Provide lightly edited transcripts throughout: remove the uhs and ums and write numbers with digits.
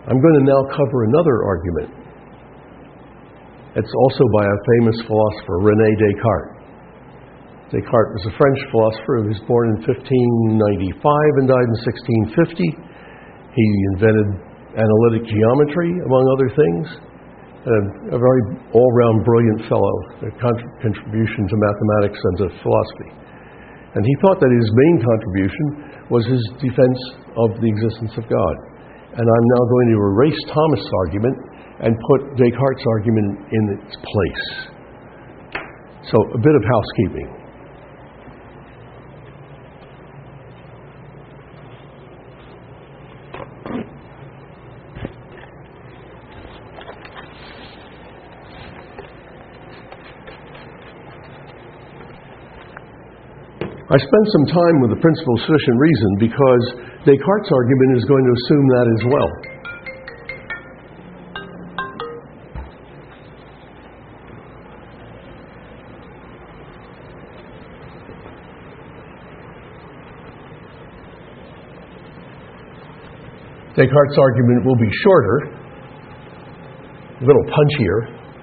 I'm going to now cover another argument. It's also by a famous philosopher, René Descartes. Descartes was a French philosopher who was born in 1595 and died in 1650. He invented analytic geometry, among other things. A very all-round brilliant fellow, a contribution to mathematics and to philosophy. And he thought that his main contribution was his defense of the existence of God. And I'm now going to erase Thomas' argument and put Descartes' argument in its place. So, a bit of housekeeping. I spent some time with the principle of sufficient reason because Descartes' argument is going to assume that as well. Descartes' argument will be shorter, a little punchier,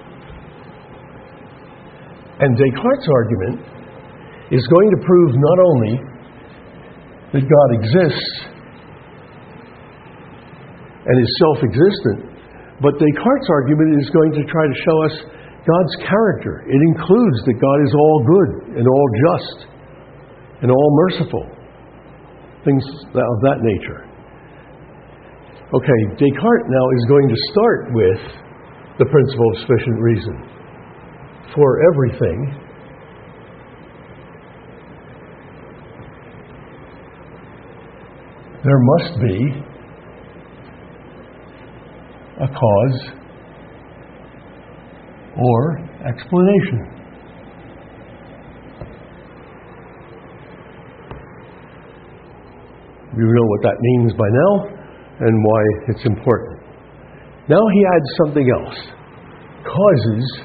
and Descartes' argument is going to prove not only that God exists and is self-existent, but Descartes' argument is going to try to show us God's character. It includes that God is all good and all just and all merciful, things of that nature. Okay, Descartes now is going to start with the principle of sufficient reason. For everything, there must be a cause or explanation. You know what that means by now and why it's important. Now he adds something else. Causes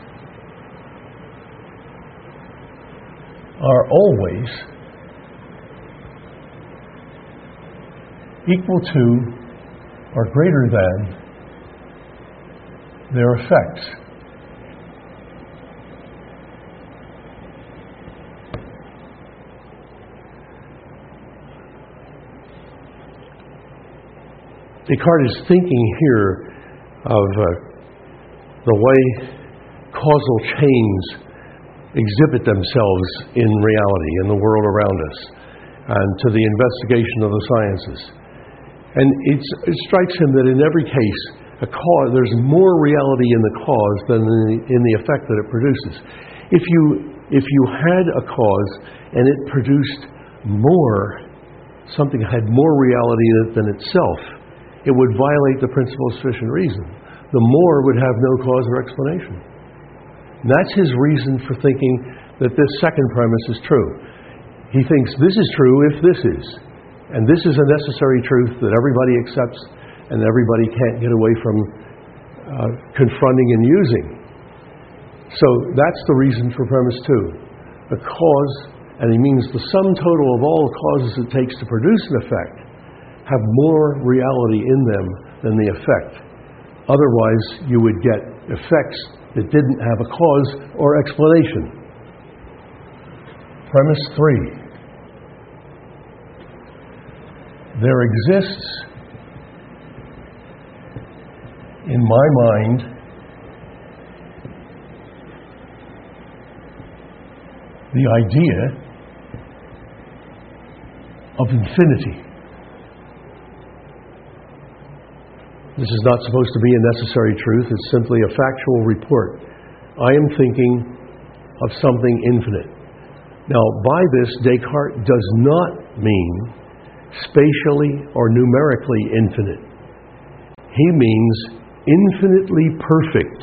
are always equal to or greater than their effects. Descartes is thinking here of the way causal chains exhibit themselves in reality, in the world around us, and to the investigation of the sciences. And it strikes him that in every case, there's more reality in the cause than in the effect that it produces. If you had a cause and it produced more, something had more reality in it than itself, it would violate the principle of sufficient reason. The more would have no cause or explanation. And that's his reason for thinking that this second premise is true. He thinks this is true if this is. And this is a necessary truth that everybody accepts and everybody can't get away from confronting and using. So that's the reason for premise 2. The cause, and he means the sum total of all the causes it takes to produce an effect, have more reality in them than the effect. Otherwise, you would get effects that didn't have a cause or explanation. Premise 3. There exists, in my mind, the idea of infinity. This is not supposed to be a necessary truth. It's simply a factual report. I am thinking of something infinite. Now, by this, Descartes does not mean spatially or numerically infinite. He means infinitely perfect.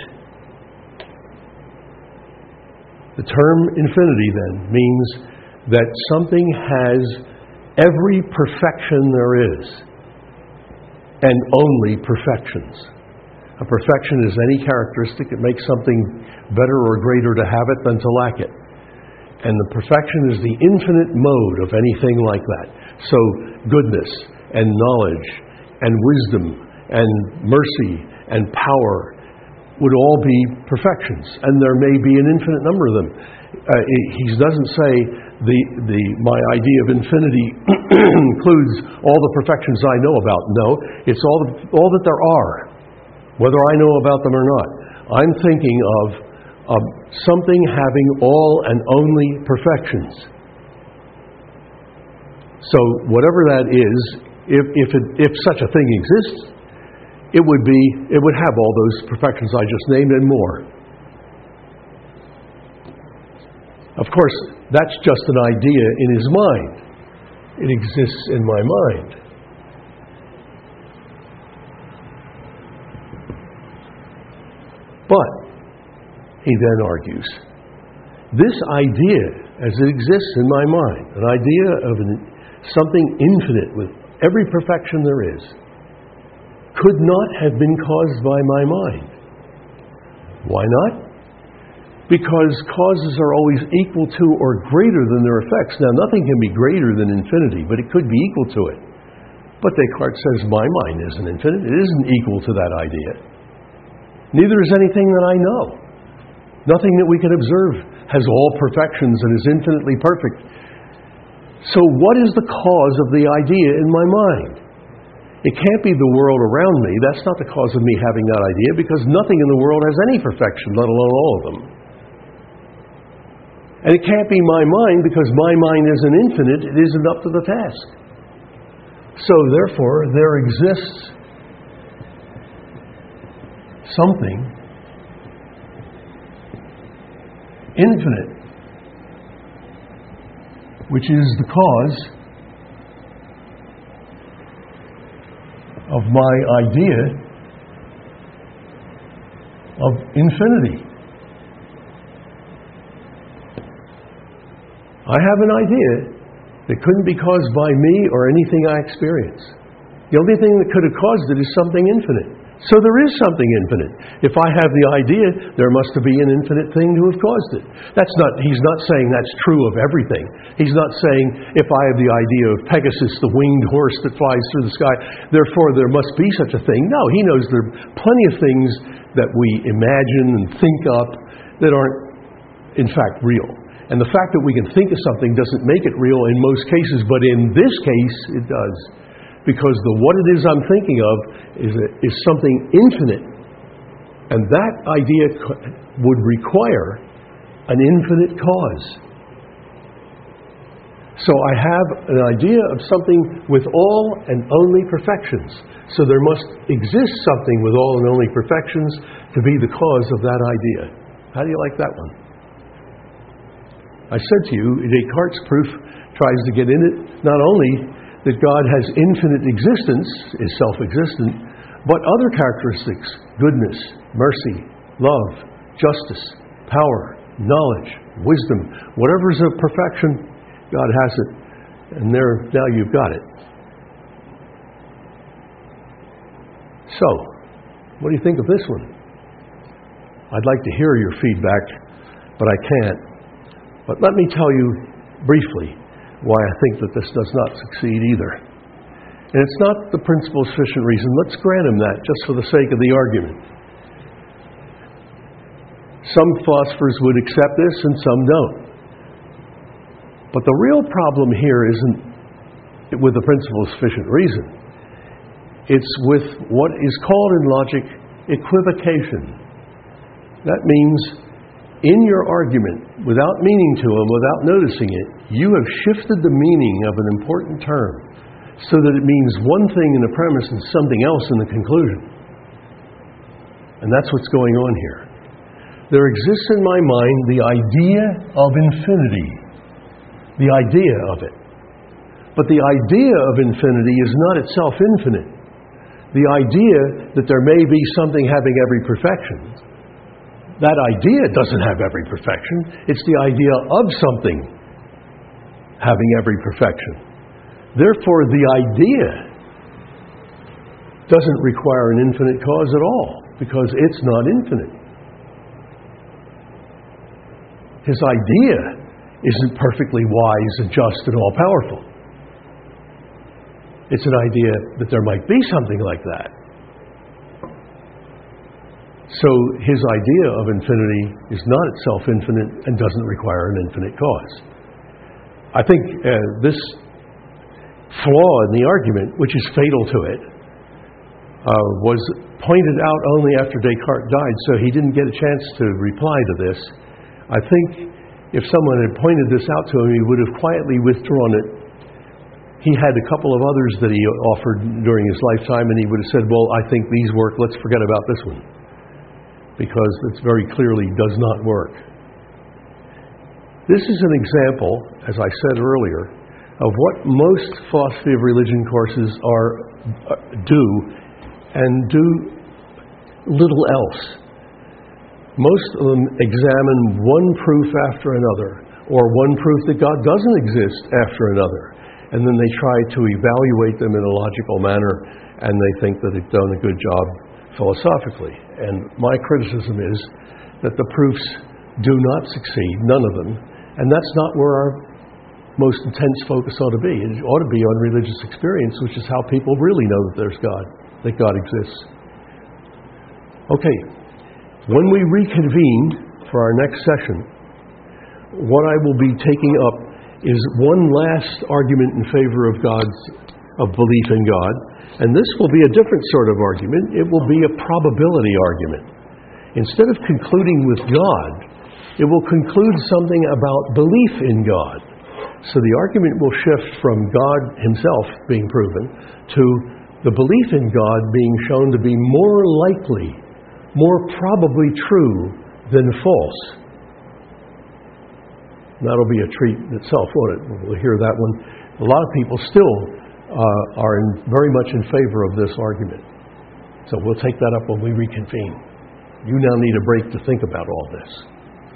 The term infinity, then, means that something has every perfection there is, and only perfections. A perfection is any characteristic that makes something better or greater to have it than to lack it. And the perfection is the infinite mode of anything like that. So goodness and knowledge and wisdom and mercy and power would all be perfections, and there may be an infinite number of them. He doesn't say my idea of infinity includes all the perfections I know about. No, it's all that there are, whether I know about them or not. I'm thinking of something having all and only perfections. So whatever that is, if such a thing exists, it would have all those perfections I just named and more. Of course, that's just an idea in his mind. It exists in my mind. But, he then argues, this idea, as it exists in my mind, an idea of something infinite with every perfection there is, could not have been caused by my mind. Why not? Because causes are always equal to or greater than their effects. Now, nothing can be greater than infinity, but it could be equal to it. But Descartes says, my mind isn't infinite. It isn't equal to that idea. Neither is anything that I know. Nothing that we can observe has all perfections and is infinitely perfect. So what is the cause of the idea in my mind? It can't be the world around me. That's not the cause of me having that idea, because nothing in the world has any perfection, let alone all of them. And it can't be my mind, because my mind isn't infinite. It isn't up to the task. So therefore, there exists something infinite, which is the cause of my idea of infinity. I have an idea that couldn't be caused by me or anything I experience. The only thing that could have caused it is something infinite. So there is something infinite. If I have the idea, there must be an infinite thing to have caused it. He's not saying that's true of everything. He's not saying, if I have the idea of Pegasus, the winged horse that flies through the sky, therefore there must be such a thing. No, he knows there are plenty of things that we imagine and think up that aren't, in fact, real. And the fact that we can think of something doesn't make it real in most cases, but in this case, it does. Because what it is I'm thinking of is something infinite. And that idea would require an infinite cause. So I have an idea of something with all and only perfections. So there must exist something with all and only perfections to be the cause of that idea. How do you like that one? I said to you, Descartes' proof tries to get in it, not only that God has infinite existence, is self-existent, but other characteristics, goodness, mercy, love, justice, power, knowledge, wisdom, whatever is of perfection, God has it. And now you've got it. So, what do you think of this one? I'd like to hear your feedback, but I can't. But let me tell you briefly why I think that this does not succeed either. And it's not the principal sufficient reason. Let's grant him that just for the sake of the argument. Some philosophers would accept this and some don't. But the real problem here isn't with the principal sufficient reason. It's with what is called in logic equivocation. That means in your argument, without meaning to and without noticing it, you have shifted the meaning of an important term so that it means one thing in the premise and something else in the conclusion. And that's what's going on here. There exists in my mind the idea of infinity. The idea of it. But the idea of infinity is not itself infinite. The idea that there may be something having every perfection, that idea doesn't have every perfection. It's the idea of something having every perfection. Therefore, the idea doesn't require an infinite cause at all, because it's not infinite. His idea isn't perfectly wise and just and all-powerful. It's an idea that there might be something like that. So his idea of infinity is not itself infinite and doesn't require an infinite cause. I think this flaw in the argument, which is fatal to it, was pointed out only after Descartes died, so he didn't get a chance to reply to this. I think if someone had pointed this out to him, he would have quietly withdrawn it. He had a couple of others that he offered during his lifetime, and he would have said, well, I think these work, let's forget about this one, because it very clearly does not work. This is an example, as I said earlier, of what most philosophy of religion courses do, and do little else. Most of them examine one proof after another, or one proof that God doesn't exist after another, and then they try to evaluate them in a logical manner, and they think that they've done a good job philosophically. And my criticism is that the proofs do not succeed, none of them, and that's not where our most intense focus ought to be. It ought to be on religious experience, which is how people really know that there's God, that God exists. Okay, when we reconvene for our next session, what I will be taking up is one last argument in favor of belief in God, and this will be a different sort of argument. It will be a probability argument. Instead of concluding with God, it will conclude something about belief in God. So the argument will shift from God himself being proven to the belief in God being shown to be more likely, more probably true than false. That'll be a treat in itself, won't it? We'll hear that one. A lot of people still are very much in favor of this argument. So we'll take that up when we reconvene. You now need a break to think about all this.